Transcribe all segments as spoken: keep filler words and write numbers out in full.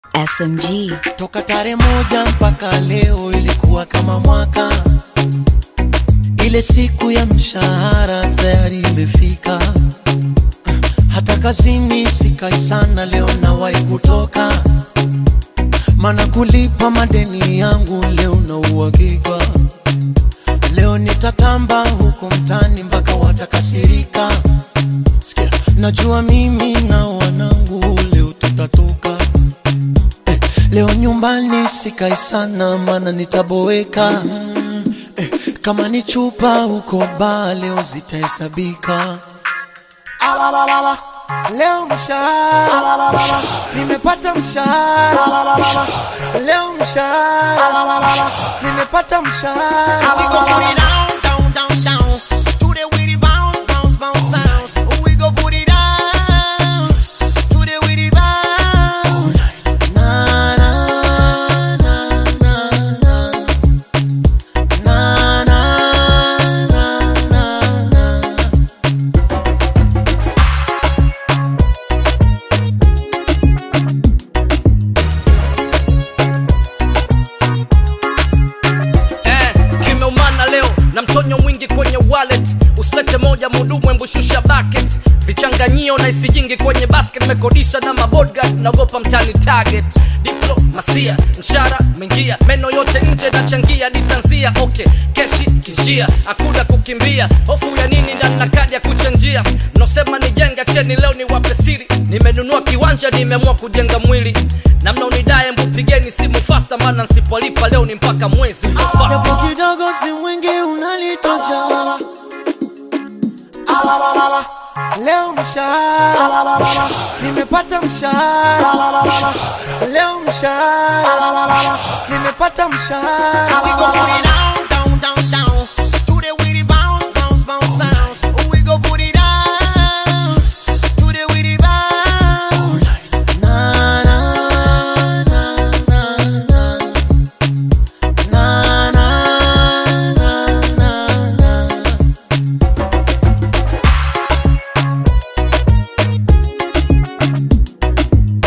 S M G. Toka tarehe moja mpaka leo ilikuwa kama mwaka. Ile siku ya mshahara tayari imefika. Hata kazini sikai sana leo nawahi kutoka. Maana kulipa madeni yangu leo na uhakika. Leo nitatamba huko mtani mpaka watakasirika. Sikia, najua mimi na wanangu leo tutatoka. eh, Leo nyumbani sikai sana maana nitaboeka. eh, Kama ni chupa huko ba leo zitahesabika. Alalala, leo mshahara, nimepata mshahara. Leo mshahara, nimepata mshahara. We go put it down, down, down, down. To the witty bounce, bounce, bounce, bounce. We go put it down. To the witty bounce. Na na na na na. Na na na na na. Na mtonyo mwingi kwenye wallet. Usilete moja mudumu embushusha bucket. Vichanganyio na isijingi kwenye basket. Mekodisha na mabodyguard naogopa mtani target. Diplomasia, mshara, mengia. Meno yote nje na changia ditanzia. Okay, keshi, kinjia, akuda kukimbia. Hofu ya nini na na kadi ya kuchanjia. Nosema nijenga cheni leo ni wape siri. Nimenunua kiwanja nimeamua kujenga mwili. Na mna unidae mpigeni simu faster. Maana nsipolipa leo ni mpaka mwezi mfaka. Japo kidogo si mwingi unalitosha. Alalala, leo mshahara, nimepata mshahara. Leo mshahara, nimepata mshahara. We go put it down, down, down, down. To the witty bounce, bounce, bounce, bounce. We go put it down. To the witty bounce. Na na na na na. Na na na na na.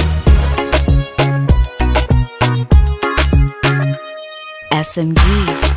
S M G.